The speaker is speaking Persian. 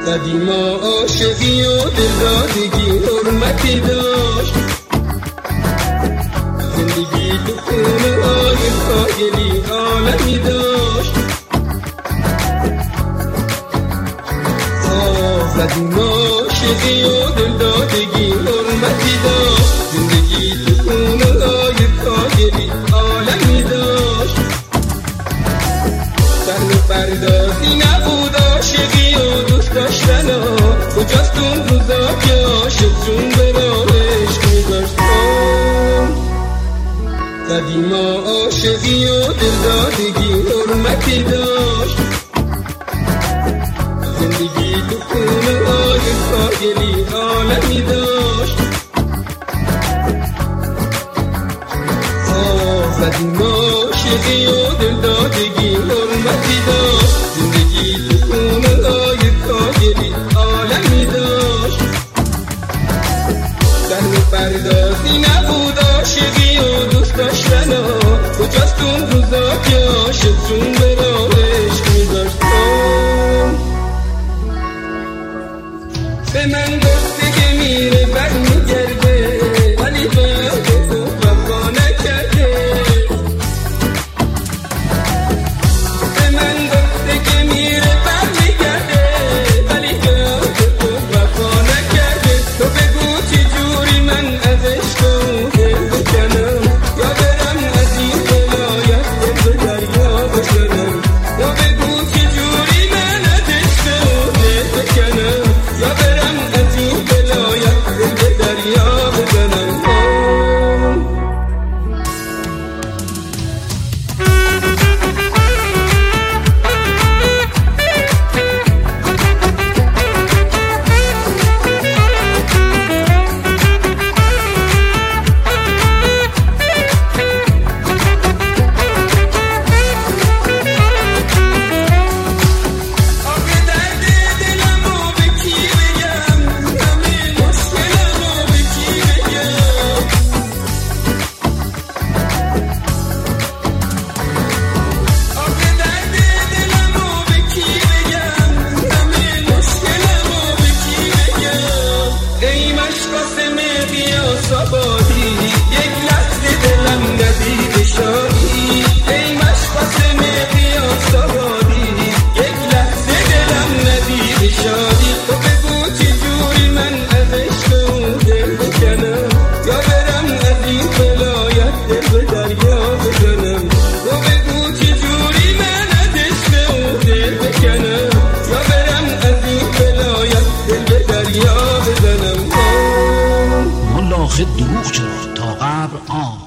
قدیما عاشقی و دلدادگی حرمتی داشت، زندگی تو خونه های کاهلی عالمی داشت. قدیما عاشقی و دلدادگی حرمتی داشت، زندگی تو خونه های کاهلی عالمی داشت. سر پردازی نبود عاشقی و دوست داشتن ها، کجاست اون روزا که عاشق جون به راهش میذاشت. قدیما عاشقی و دلدادگی حرمتی داشت، زندگی تو خونه های کاهلی عالمی داشت. قدیما عاشقی و دلدادگی حرمتی داشت، زندگی تو خونه های کاهلی عالمی داشت. سر پردازی نبود عاشقی و دوست داشتن ها، کجاست اون روزا که عاشق جون به راهش میذاشت. به من گفته که میره برمیگرده، ولی به یاد تو وفا نکرده. به من گفته که میره برمیگرده، ولی به یاد تو وفا نکرده. تو بگو چی جوری من از عشق و دل بکنم، یا برم از این ولایت دل به دریا بکنم. تو بگو چی جوری من از عشق و دل بکنم، یا برم از این ولایت دل به دریا بکنم. یک لحظه دلم ندید شادی، ای مشقاسم قیاس آبادی، یک لحظه دلم ندید شادی. تو بگو چی جوری من از عشق و دل بکنم، یا برم از این ولایت دل به دریا بکنم. تو بگو چی جوری من از عشق و دل بکنم، یا برم از این ولایت دل به دریا بزنم. ملاخ دروغ چرا تا قبر